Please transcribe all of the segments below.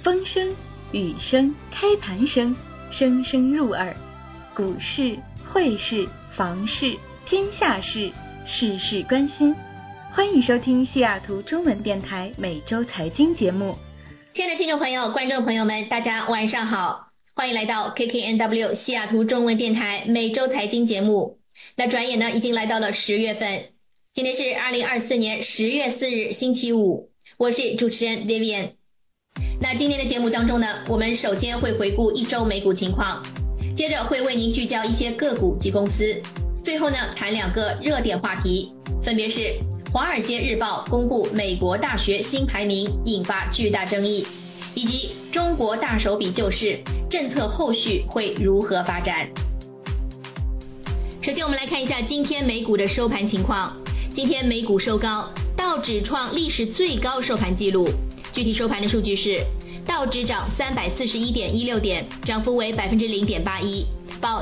风声、雨声、开盘声，声声入耳。股市、汇市、房市、天下事，事事关心。欢迎收听西雅图中文电台每周财经节目。 亲爱的听众朋友、观众朋友们，大家晚上好，欢迎来到 KKNW 西雅图中文电台每周财经节目。那转眼呢，已经来到了10月份，今天是2024年10月4日星期五，我是主持人 Vivian。那今天的节目当中呢，我们首先会回顾一周美股情况，接着会为您聚焦一些个股及公司，最后呢谈两个热点话题，分别是华尔街日报公布美国大学新排名引发巨大争议，以及中国大手笔救市政策后续会如何发展。首先我们来看一下今天美股的收盘情况。今天美股收高，道指创历史最高收盘纪录，具体收盘的数据是道指涨341.16点，涨幅为 0.81%， 报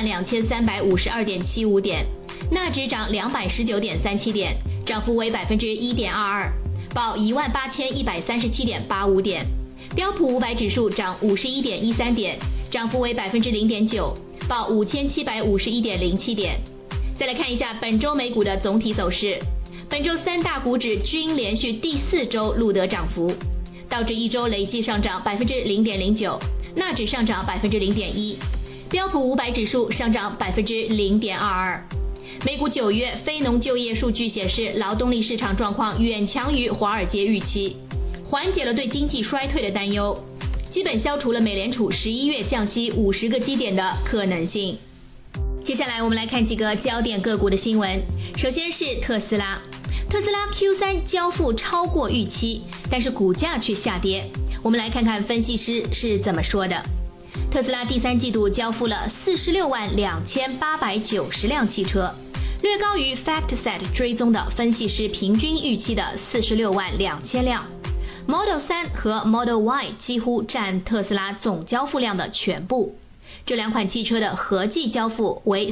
42352.75点，纳指涨219.37点，涨幅为 1.22%， 报18137.85点，标普500指数涨51.13点，涨幅为 0.9%， 报5751.07点。再来看一下本周美股的总体走势，本周三大股指均连续第4周录得涨幅，道指一周累计上涨 0.09%， 纳指上涨 0.1%， 标普500指数上涨 0.22%。美股9月非农就业数据显示，劳动力市场状况远强于华尔街预期，缓解了对经济衰退的担忧，基本消除了美联储11月降息50个基点的可能性。接下来我们来看几个焦点个股的新闻。首先是特斯拉，特斯拉 Q3 交付超过预期，但是股价却下跌。我们来看看分析师是怎么说的。特斯拉第3季度交付了462890辆汽车，略高于 FactSet 追踪的分析师平均预期的462000辆。Model 3和 Model Y 几乎占特斯拉总交付量的全部，这两款汽车的合计交付为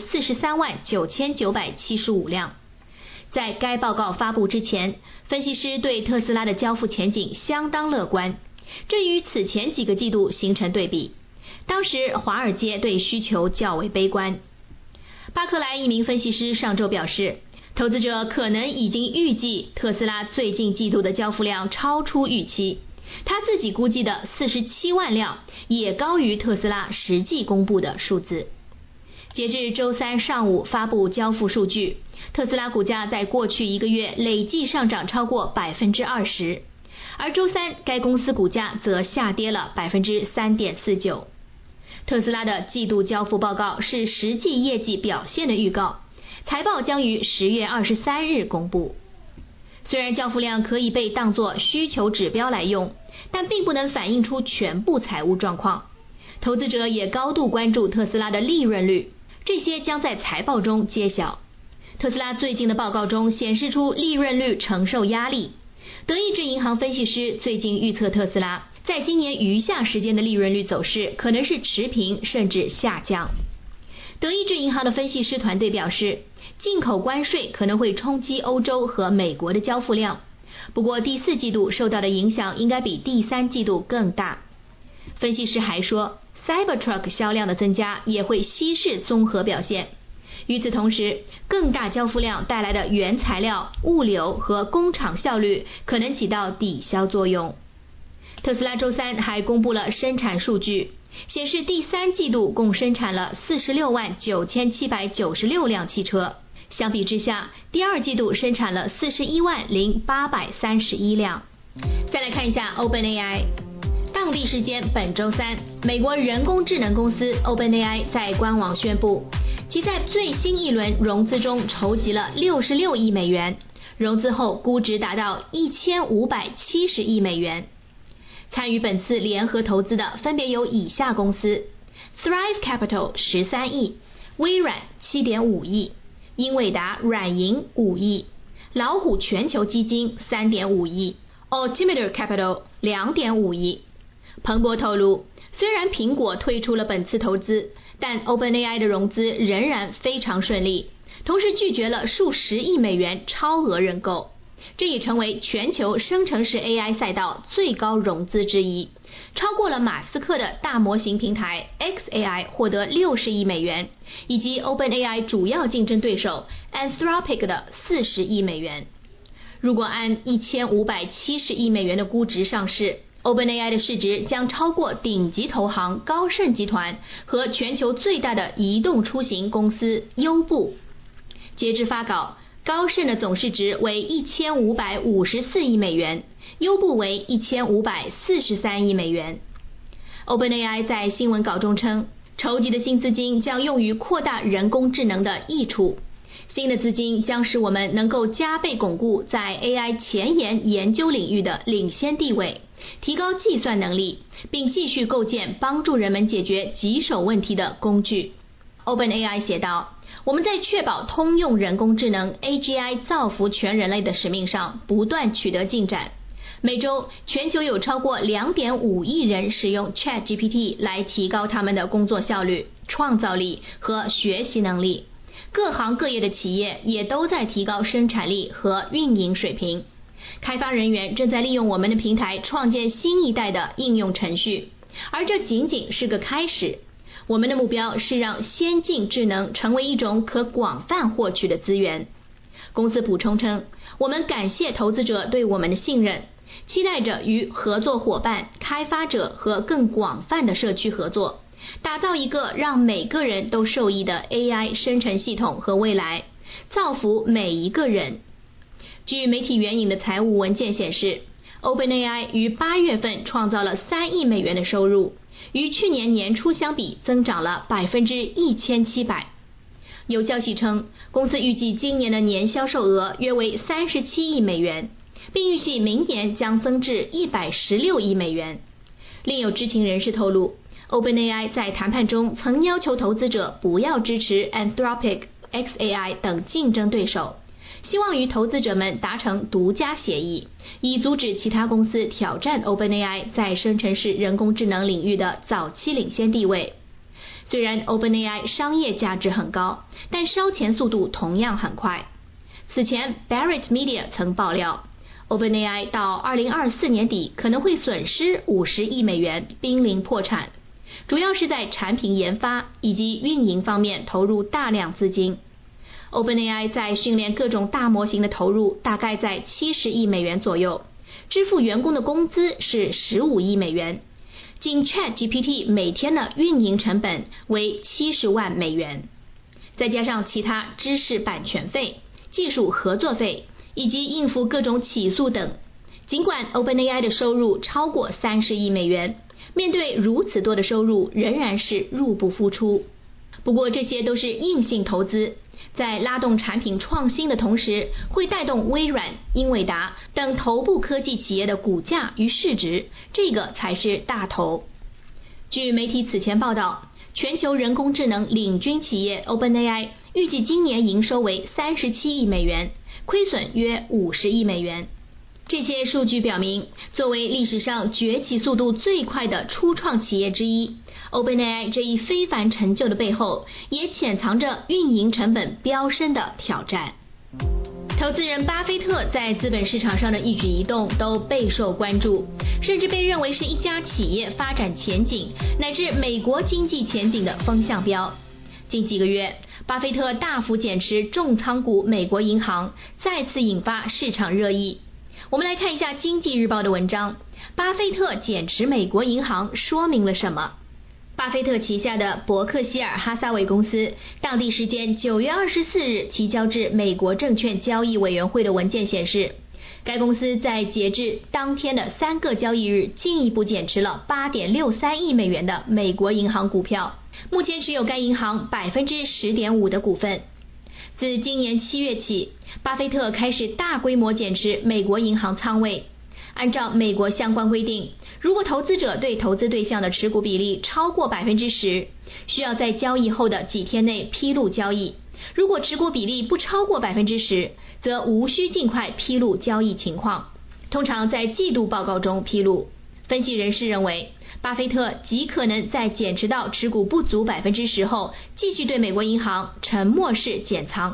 439975辆。在该报告发布之前，分析师对特斯拉的交付前景相当乐观，这与此前几个季度形成对比。当时华尔街对需求较为悲观。巴克莱一名分析师上周表示，投资者可能已经预计特斯拉最近季度的交付量超出预期，他自己估计的47万辆也高于特斯拉实际公布的数字。截至周三上午发布交付数据，特斯拉股价在过去1个月累计上涨超过 20%， 而周三该公司股价则下跌了 3.49%。 特斯拉的季度交付报告是实际业绩表现的预告，财报将于10月23日公布。虽然交付量可以被当作需求指标来用，但并不能反映出全部财务状况。投资者也高度关注特斯拉的利润率，这些将在财报中揭晓。特斯拉最近的报告中显示出利润率承受压力。德意志银行分析师最近预测特斯拉在今年余下时间的利润率走势可能是持平甚至下降。德意志银行的分析师团队表示，进口关税可能会冲击欧洲和美国的交付量，不过第4季度受到的影响应该比第3季度更大。分析师还说， Cybertruck 销量的增加也会稀释综合表现。与此同时，更大交付量带来的原材料、物流和工厂效率可能起到抵消作用。特斯拉周三还公布了生产数据，显示第3季度共生产了469796辆汽车，相比之下，第2季度生产了410831辆。再来看一下 OpenAI。当地时间本周三，美国人工智能公司 OpenAI 在官网宣布，其在最新一轮融资中筹集了66亿美元，融资后估值达到1570亿美元。参与本次联合投资的分别有以下公司： Thrive Capital 13亿，微软 7.5亿，英伟达软银5亿，老虎全球基金 3.5亿， Altimeter Capital 2.5亿。彭博透露，虽然苹果退出了本次投资，但 OpenAI 的融资仍然非常顺利，同时拒绝了数十亿美元超额认购。 这已成为全球生成式 AI 赛道最高融资之一，超过了马斯克的大模型平台 xAI 获得60亿美元，以及 OpenAI 主要竞争对手 Anthropic 的40亿美元。如果按1570亿美元的估值上市， OpenAI 的市值将超过顶级投行高盛集团和全球最大的移动出行公司优步。截至发稿，高盛的总市值为1554亿美元，优步为1543亿美元。OpenAI 在新闻稿中称，筹集的新资金将用于扩大人工智能的益处。新的资金将使我们能够加倍巩固在 AI 前沿研究领域的领先地位，提高计算能力，并继续构建帮助人们解决棘手问题的工具。OpenAI 写道，我们在确保通用人工智能 AGI 造福全人类的使命上不断取得进展。每周，全球有超过 2.5 亿人使用 ChatGPT 来提高他们的工作效率、创造力和学习能力。各行各业的企业也都在提高生产力和运营水平。开发人员正在利用我们的平台创建新一代的应用程序，而这仅仅是个开始。我们的目标是让先进智能成为一种可广泛获取的资源。公司补充称，我们感谢投资者对我们的信任，期待着与合作伙伴、开发者和更广泛的社区合作，打造一个让每个人都受益的 AI 生成系统和未来，造福每一个人。据媒体援引的财务文件显示， OpenAI 于8月份创造了3亿美元的收入，与去年年初相比增长了 1700%。 有消息称，公司预计今年的年销售额约为37亿美元，并预计明年将增至116亿美元。另有知情人士透露， OpenAI 在谈判中曾要求投资者不要支持 Anthropic、xAI 等竞争对手，希望与投资者们达成独家协议，以阻止其他公司挑战 OpenAI 在生成式人工智能领域的早期领先地位。虽然 OpenAI 商业价值很高，但烧钱速度同样很快。此前 Barrett Media 曾爆料， OpenAI 到2024年底可能会损失50亿美元，濒临破产，主要是在产品研发以及运营方面投入大量资金。OpenAI 在训练各种大模型的投入大概在70亿美元左右，支付员工的工资是15亿美元，仅 ChatGPT 每天的运营成本为70万美元，再加上其他知识版权费、技术合作费以及应付各种起诉等。尽管 OpenAI 的收入超过30亿美元，面对如此多的收入仍然是入不敷出。不过这些都是硬性投资，在拉动产品创新的同时，会带动微软、英伟达等头部科技企业的股价与市值，这个才是大头。据媒体此前报道，全球人工智能领军企业 OpenAI 预计今年营收为37亿美元，亏损约50亿美元。这些数据表明，作为历史上崛起速度最快的初创企业之一， OpenAI 这一非凡成就的背后，也潜藏着运营成本飙升的挑战。投资人巴菲特在资本市场上的一举一动都备受关注，甚至被认为是一家企业发展前景乃至美国经济前景的风向标。近几个月，巴菲特大幅减持重仓股美国银行，再次引发市场热议。我们来看一下《经济日报》的文章，巴菲特减持美国银行说明了什么？巴菲特旗下的伯克希尔哈撒韦公司当地时间9月24日提交至美国证券交易委员会的文件显示，该公司在截至当天的3个交易日进一步减持了 8.63 亿美元的美国银行股票，目前持有该银行 10.5% 的股份。自今年7月起，巴菲特开始大规模减持美国银行仓位。按照美国相关规定，如果投资者对投资对象的持股比例超过 10%， 需要在交易后的几天内披露交易；如果持股比例不超过 10%， 则无需尽快披露交易情况，通常在季度报告中披露。分析人士认为，巴菲特极可能在减持到持股不足 10% 后，继续对美国银行沉默式减仓。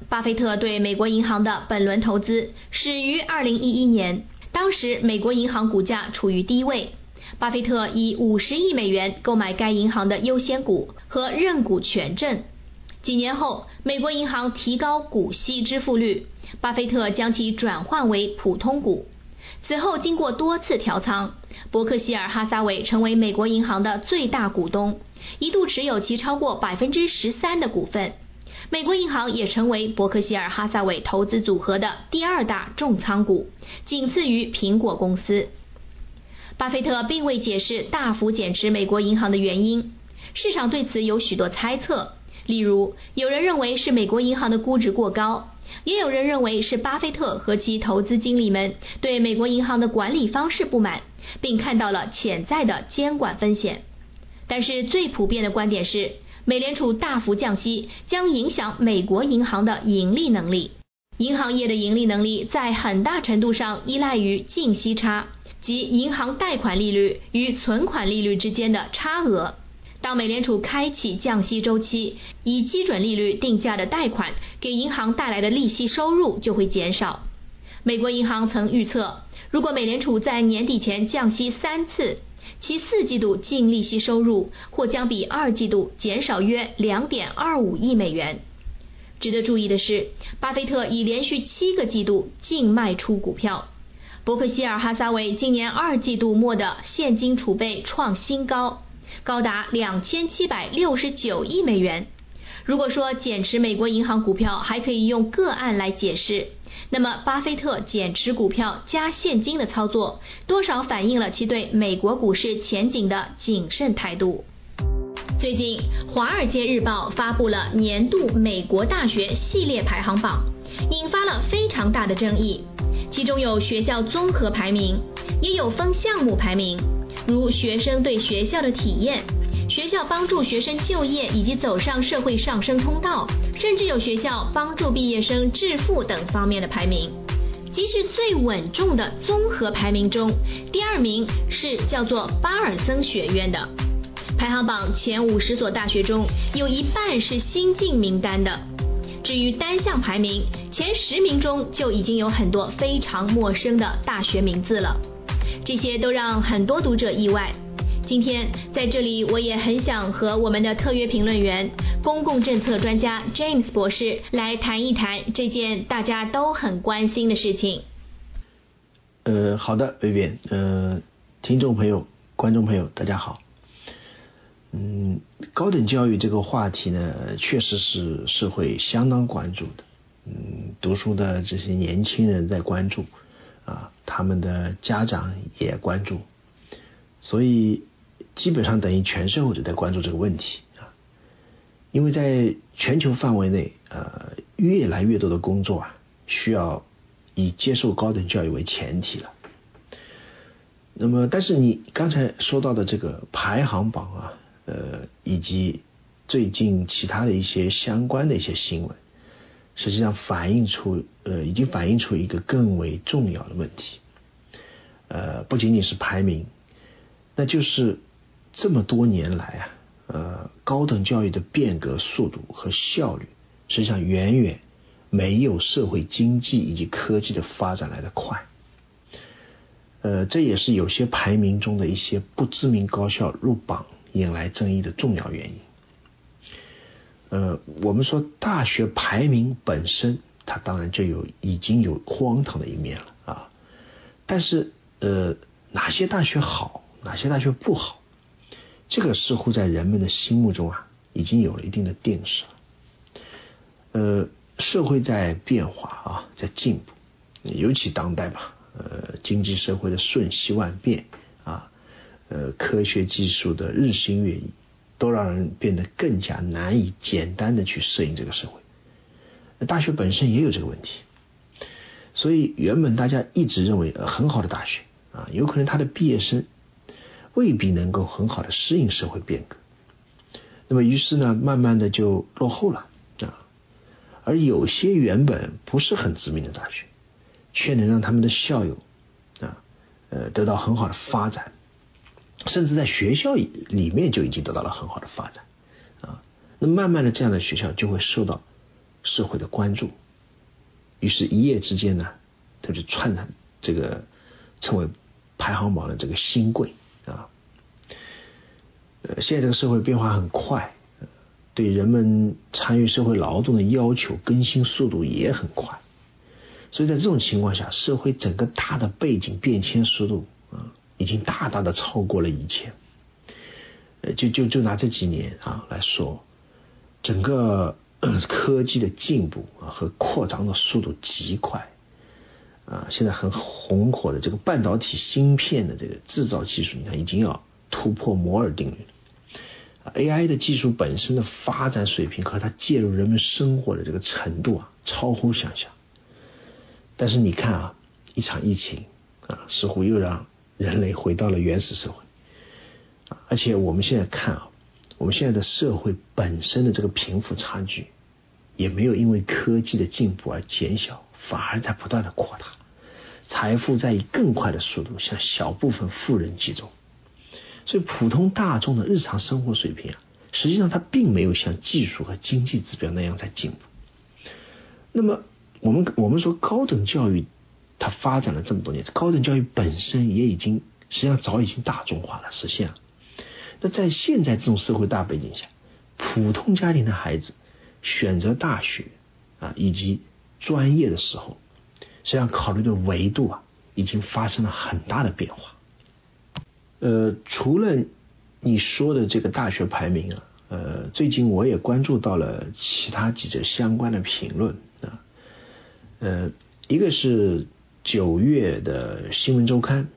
巴菲特对美国银行的本轮投资始于2011年，当时美国银行股价处于低位，巴菲特以50亿美元购买该银行的优先股和认股权证。几年后，美国银行提高股息支付率，巴菲特将其转换为普通股。此后经过多次调仓，伯克希尔哈撒韦成为美国银行的最大股东，一度持有其超过13%的股份。美国银行也成为伯克希尔哈撒韦投资组合的第2大重仓股，仅次于苹果公司。巴菲特并未解释大幅减持美国银行的原因，市场对此有许多猜测，例如有人认为是美国银行的估值过高，也有人认为是巴菲特和其投资经理们对美国银行的管理方式不满，并看到了潜在的监管风险。但是最普遍的观点是，美联储大幅降息将影响美国银行的盈利能力。银行业的盈利能力在很大程度上依赖于净息差，即银行贷款利率与存款利率之间的差额。当美联储开启降息周期，以基准利率定价的贷款给银行带来的利息收入就会减少。美国银行曾预测，如果美联储在年底前降息3次，其4季度净利息收入或将比2季度减少约2.25亿美元。值得注意的是，巴菲特已连续7个季度净卖出股票。伯克希尔哈撒韦今年2季度末的现金储备创新高，高达2769亿美元。如果说减持美国银行股票还可以用个案来解释，那么巴菲特减持股票加现金的操作，多少反映了其对美国股市前景的谨慎态度。最近，《华尔街日报》发布了年度美国大学系列排行榜，引发了非常大的争议。其中有学校综合排名，也有分项目排名，如学生对学校的体验、学校帮助学生就业以及走上社会上升通道，甚至有学校帮助毕业生致富等方面的排名。即使最稳重的综合排名中，第2名是叫做巴尔森学院的。排行榜前50所大学中，有一半是新进名单的。至于单项排名，前10名中就已经有很多非常陌生的大学名字了，这些都让很多读者意外。今天在这里，我也很想和我们的特约评论员、公共政策专家 James 博士来谈一谈这件大家都很关心的事情。 好的，薇薇，听众朋友、观众朋友，大家好。高等教育这个话题呢，确实是社会相当关注的。读书的这些年轻人在关注，他们的家长也关注，所以基本上等于全社会都在关注这个问题啊。因为在全球范围内，越来越多的工作需要以接受高等教育为前提了。那么，但是你刚才说到的这个排行榜以及最近其他的一些相关的一些新闻，实际上已经反映出一个更为重要的问题。不仅仅是排名，那就是这么多年来高等教育的变革速度和效率，实际上远远没有社会经济以及科技的发展来得快。这也是有些排名中的一些不知名高校入榜引来争议的重要原因。我们说大学排名本身，它当然就已经有荒唐的一面了但是哪些大学好，哪些大学不好，这个似乎在人们的心目中已经有了一定的定势了。社会在变化在进步，尤其当代经济社会的瞬息万变科学技术的日新月异，都让人变得更加难以简单的去适应这个社会。大学本身也有这个问题，所以原本大家一直认为很好的大学有可能他的毕业生未必能够很好的适应社会变革，那么于是呢，慢慢的就落后了而有些原本不是很知名的大学，却能让他们的校友得到很好的发展，甚至在学校里面就已经得到了很好的发展那么慢慢的这样的学校就会受到社会的关注，于是一夜之间呢，他就窜上这个成为排行榜的这个新贵啊。现在这个社会变化很快，对人们参与社会劳动的要求更新速度也很快，所以在这种情况下，社会整个大的背景变迁速度已经大大的超过了以前。就拿这几年来说，整个科技的进步和扩张的速度极快现在很红火的这个半导体芯片的这个制造技术，你看已经要突破摩尔定律了。AI 的技术本身的发展水平和它介入人们生活的这个程度超乎想象。但是你看一场疫情似乎又让人类回到了原始社会。而且我们现在看我们现在的社会本身的这个贫富差距也没有因为科技的进步而减小，反而在不断的扩大，财富在以更快的速度向小部分富人集中。所以普通大众的日常生活水平实际上它并没有像技术和经济指标那样在进步。那么我们说高等教育它发展了这么多年，高等教育本身也已经实际上早已经大众化了，实现了。那在现在这种社会大背景下，普通家庭的孩子选择大学以及专业的时候，实际上考虑的维度已经发生了很大的变化。除了你说的这个大学排名最近我也关注到了其他几则相关的评论一个是9月的新闻周刊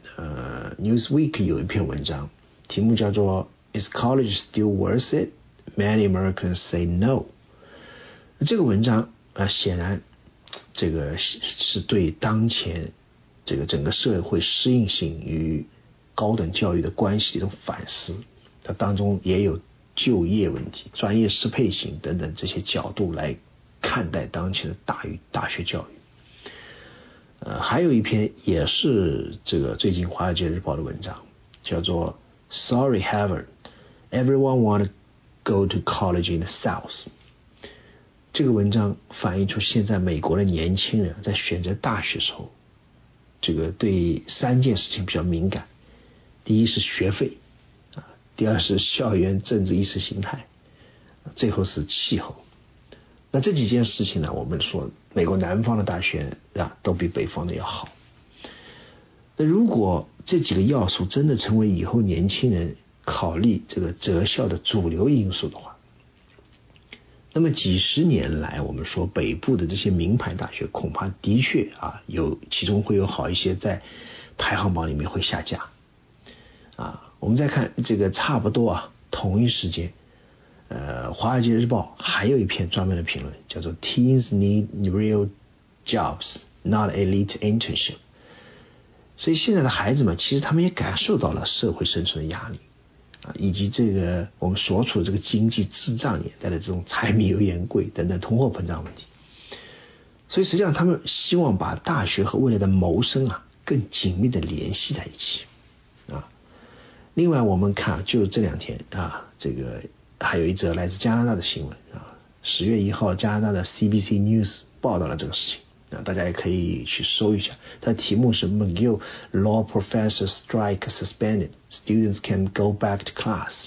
Newsweek 有一篇文章，题目叫做 Is college still worth it? Many Americans say no。 这个文章显然这个是对当前这个整个社会适应性与高等教育的关系的一种反思，它当中也有就业问题、专业适配性等等这些角度来看待当前的大学教育。还有一篇也是这个最近《华尔街日报》的文章，叫做 Sorry Harvard, Everyone want to go to college in the South。 这个文章反映出现在美国的年轻人在选择大学时候，这个对3件事情比较敏感。第一是学费第二是校园政治意识形态，最后是气候。那这几件事情呢，我们说美国南方的大学都比北方的要好。那如果这几个要素真的成为以后年轻人考虑这个择校的主流因素的话，那么几十年来我们说北部的这些名牌大学恐怕的确其中会有好一些在排行榜里面会下架我们再看这个差不多同一时间华尔街日报还有一篇专门的评论，叫做 Teens need real jobs, not elite internship。 所以现在的孩子们其实他们也感受到了社会生存的压力以及这个我们所处的这个经济滞胀年代的这种柴米油盐贵等等通货膨胀问题。所以实际上他们希望把大学和未来的谋生更紧密的联系在一起另外我们看就这2天这个还有一则来自加拿大的新闻10月1号加拿大的 CBC News 报道了这个事情大家也可以去搜一下，它的题目是 McGill Law Professor Strike Suspended, Students Can Go Back to Class。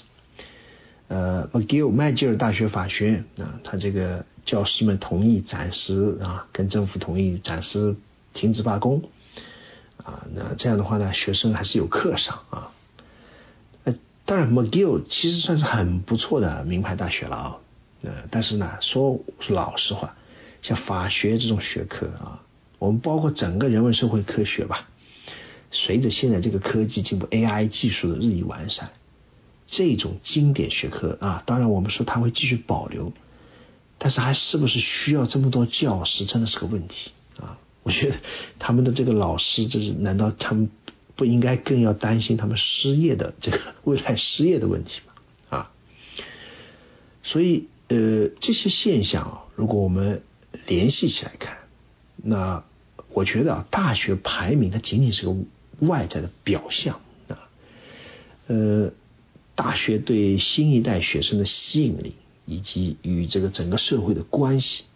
McGill 麦吉尔大学法学院它这个教师们同意暂时跟政府同意暂时停止罢工那这样的话呢，学生还是有课上当然 McGill 其实算是很不错的名牌大学了但是呢说老实话，像法学这种学科我们包括整个人文社会科学吧，随着现在这个科技进步 AI 技术的日益完善，这种经典学科当然我们说它会继续保留，但是还是不是需要这么多教师真的是个问题我觉得他们的这个老师难道他们不应该更要担心他们失业的这个未来失业的问题吗所以这些现象如果我们联系起来看，那我觉得大学排名它仅仅是个外在的表象大学对新一代学生的吸引力以及与这个整个社会的关系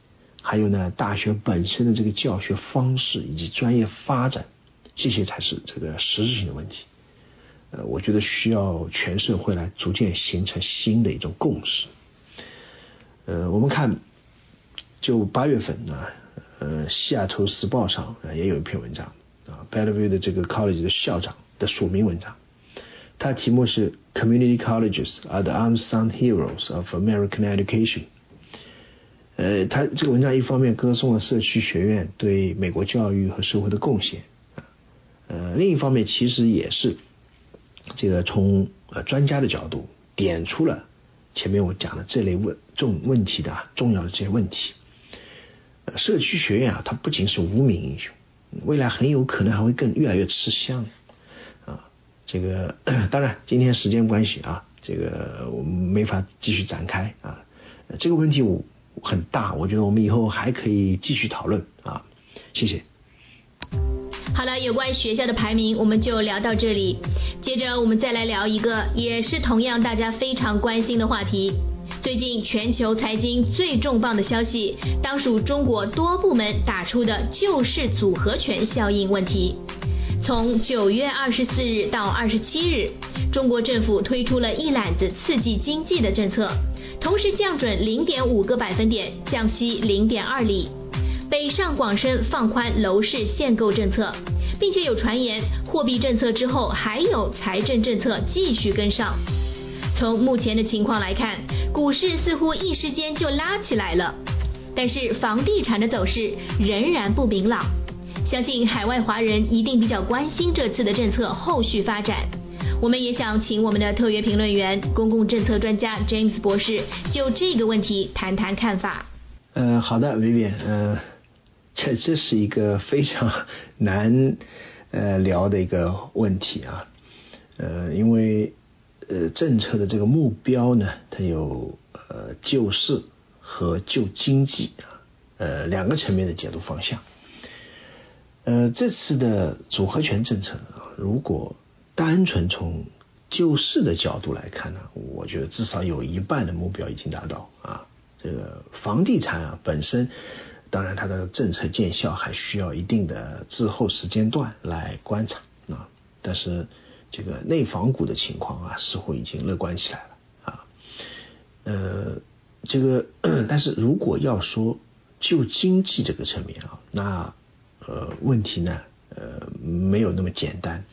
还有呢大学本身的这个教学方式以及专业发展，这些才是这个实质性的问题。我觉得需要全社会来逐渐形成新的一种共识。我们看就8月份呢，西雅图时报上也有一篇文章啊 ，Bellevue 的这个 college 的校长的署名文章，它题目是 Community Colleges are the unsung heroes of American Education。他这个文章一方面歌颂了社区学院对美国教育和社会的贡献，另一方面其实也是这个从专家的角度点出了前面我讲的这类问题的重要的这些问题。社区学院它不仅是无名英雄，未来很有可能还会越来越吃香这个当然今天时间关系这个我们没法继续展开这个问题很大，我觉得我们以后还可以继续讨论谢谢。 好了，有关学校的排名我们就聊到这里，接着我们再来聊一个也是同样大家非常关心的话题。最近全球财经最重磅的消息，当属中国多部门打出的救市组合拳效应问题。从9月24日到27日，中国政府推出了一揽子刺激经济的政策，同时降准0.5个百分点，降息0.2厘。北上广深放宽楼市限购政策，并且有传言货币政策之后还有财政政策继续跟上。从目前的情况来看，股市似乎一时间就拉起来了，但是房地产的走势仍然不明朗。相信海外华人一定比较关心这次的政策后续发展。我们也想请我们的特约评论员、公共政策专家 James 博士就这个问题谈谈看法。 好的 Vivian，这是一个非常难聊的一个问题因为政策的这个目标呢，它有救市和救经济两个层面的解读方向。这次的组合拳政策如果单纯从救市的角度来看呢，我觉得至少有一半的目标已经达到这个房地产本身当然它的政策见效还需要一定的滞后时间段来观察但是这个内房股的情况似乎已经乐观起来了这个但是如果要说就经济这个层面那问题呢没有那么简单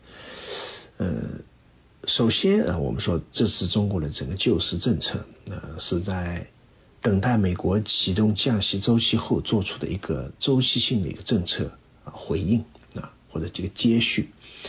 首先我们说这次中国的整个救市政策是在等待美国启动降息周期后做出的一个周期性的一个政策回应或者这个接续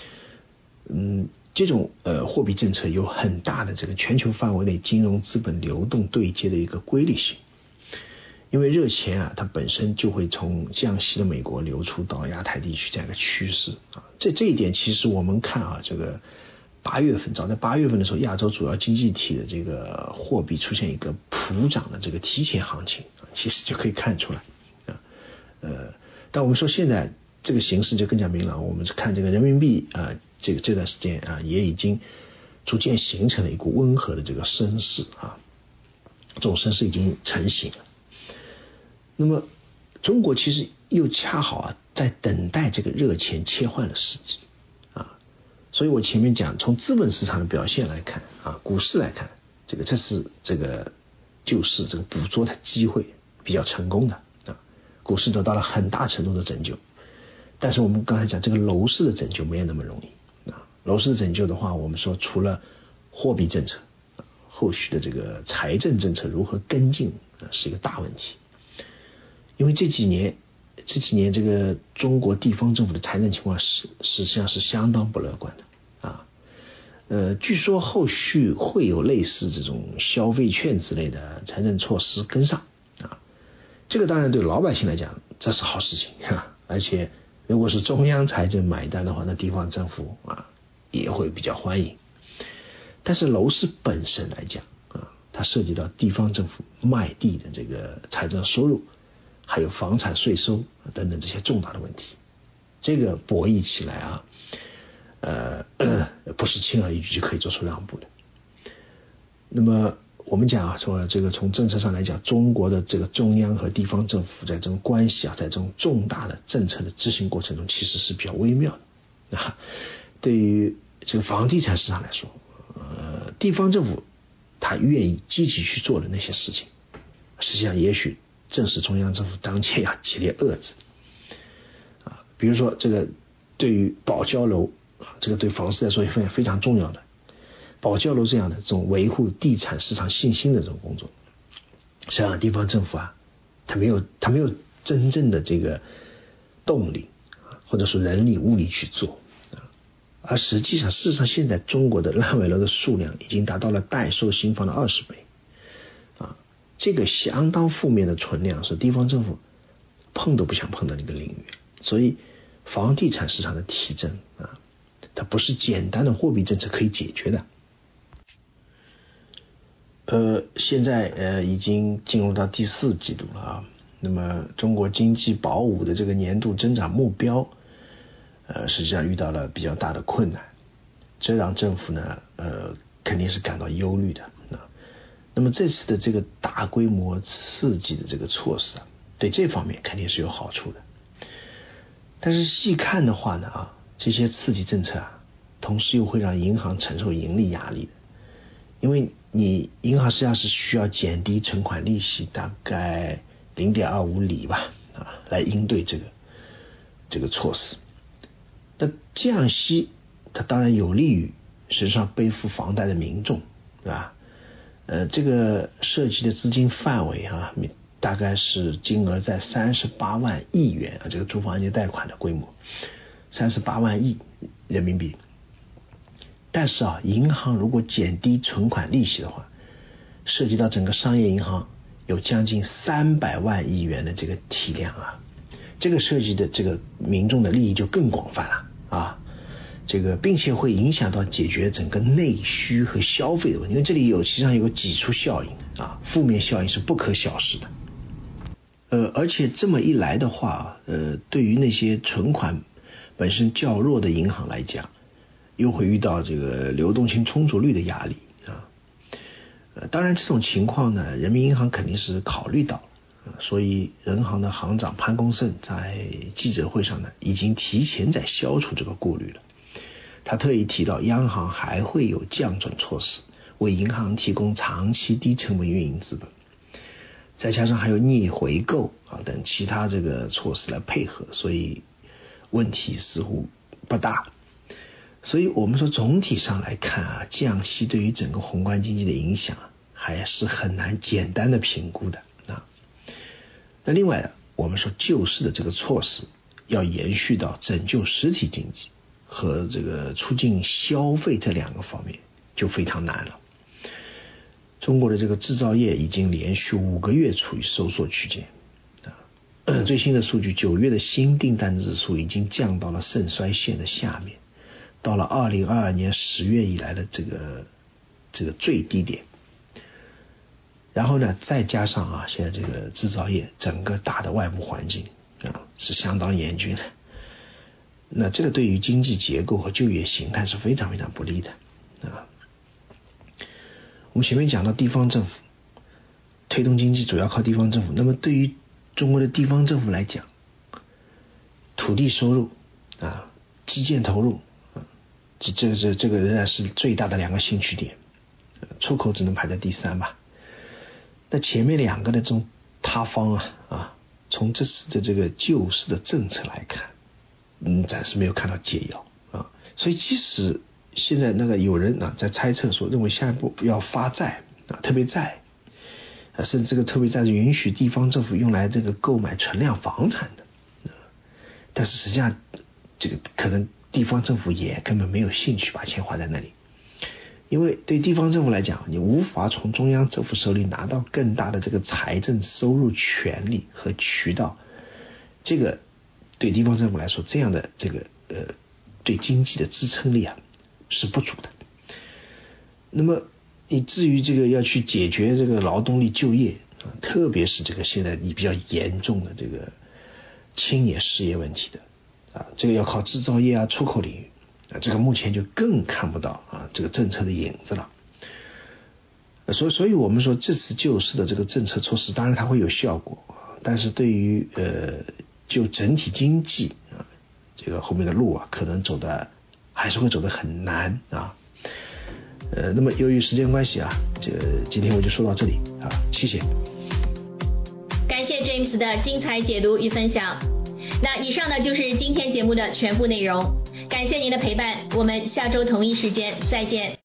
这种货币政策有很大的这个全球范围内金融资本流动对接的一个规律性，因为热钱它本身就会从降息的美国流出到亚太地区这样一个趋势这一点其实我们看这个8月份早在8月份的时候，亚洲主要经济体的这个货币出现一个普涨的这个提前行情其实就可以看出来但我们说现在这个形势就更加明朗，我们看这个人民币这段时间也已经逐渐形成了一股温和的这个升势这种升势已经成型了。那么中国其实又恰好在等待这个热钱切换的时机所以我前面讲从资本市场的表现来看股市来看这是这个救市这个捕捉的机会比较成功的股市得到了很大程度的拯救。但是我们刚才讲这个楼市的拯救没有那么容易楼市的拯救的话，我们说除了货币政策后续的这个财政政策如何跟进是一个大问题。因为这几年这个中国地方政府的财政情况实际上是相当不乐观的据说后续会有类似这种消费券之类的财政措施跟上这个当然对老百姓来讲这是好事情而且如果是中央财政买单的话，那地方政府也会比较欢迎。但是楼市本身来讲它涉及到地方政府卖地的这个财政收入，还有房产税收等等这些重大的问题，这个博弈起来不是轻而易举就可以做出让步的。那么我们讲啊，说这个从政策上来讲，中国的这个中央和地方政府在这种关系啊，在这种重大的政策的执行过程中，其实是比较微妙的啊。对于这个房地产市场来说，地方政府他愿意积极去做的那些事情，实际上也许正是中央政府当前要极力遏制啊。比如说这个对于保交楼啊，这个对房市来说也非常重要的。保交楼这样的这种维护地产市场信心的这种工作，实际上地方政府啊，他没有真正的这个动力或者说人力物力去做啊。而实际上，事实上现在中国的烂尾楼的数量已经达到了待售新房的20倍啊，这个相当负面的存量是地方政府碰都不想碰的那个领域。所以房地产市场的提振啊，它不是简单的货币政策可以解决的。现在已经进入到第4季度了啊。那么中国经济保五的这个年度增长目标，实际上遇到了比较大的困难，这让政府呢，肯定是感到忧虑的啊。那么这次的这个大规模刺激的这个措施啊，对这方面肯定是有好处的。但是细看的话呢啊，这些刺激政策啊，同时又会让银行承受盈利压力的。因为你银行实际上是需要减低存款利息大概 0.25 厘吧啊，来应对这个措施。那降息它当然有利于实际上背负房贷的民众，对吧？这个涉及的资金范围啊，大概是金额在38万亿元啊，这个住房按揭贷款的规模38万亿人民币。但是啊，银行如果减低存款利息的话，涉及到整个商业银行有将近300万亿元的这个体量啊，这个涉及的这个民众的利益就更广泛了啊，这个并且会影响到解决整个内需和消费的问题，因为这里实际上有个挤出效应啊，负面效应是不可小视的。而且这么一来的话，对于那些存款本身较弱的银行来讲，又会遇到这个流动性充足率的压力啊。当然这种情况呢，人民银行肯定是考虑到，所以人行的行长潘功胜在记者会上呢，已经提前在消除这个顾虑了。他特意提到，央行还会有降准措施，为银行提供长期低成本运营资本，再加上还有逆回购啊等其他这个措施来配合，所以问题似乎不大。所以我们说总体上来看啊，降息对于整个宏观经济的影响还是很难简单的评估的啊。那另外我们说救市的这个措施要延续到拯救实体经济和这个促进消费这2个方面就非常难了。中国的这个制造业已经连续5个月处于收缩区间啊。最新的数据，9月的新订单指数已经降到了盛衰线的下面，到了2022年10月以来的这个最低点。然后呢，再加上啊，现在这个制造业整个大的外部环境啊是相当严峻的，那这个对于经济结构和就业形态是非常非常不利的啊。我们前面讲到地方政府推动经济主要靠地方政府，那么对于中国的地方政府来讲，土地收入啊、基建投入啊，这个仍然是最大的2个兴趣点，出口只能排在第3吧。那前面2个的这种塌方啊，从这次的这个救市的政策来看，暂时没有看到解药啊。所以即使现在那个有人在猜测说，认为下一步要发债啊，特别债啊，甚至这个特别债是允许地方政府用来这个购买存量房产的，但是实际上这个可能地方政府也根本没有兴趣把钱花在那里，因为对地方政府来讲，你无法从中央政府手里拿到更大的这个财政收入权利和渠道，这个对地方政府来说，这样的这个对经济的支撑力啊是不足的。那么你至于这个要去解决这个劳动力就业啊，特别是这个现在你比较严重的这个青年失业问题的啊，这个要靠制造业啊、出口领域啊，这个目前就更看不到啊这个政策的影子了。 所以我们说这次救市的这个政策措施，当然它会有效果，但是对于就整体经济啊，这个后面的路啊，可能还是会走得很难啊。那么由于时间关系啊，今天我就说到这里啊，谢谢。 感谢 James 的精彩解读与分享。那以上呢就是今天节目的全部内容，感谢您的陪伴，我们下周同一时间再见。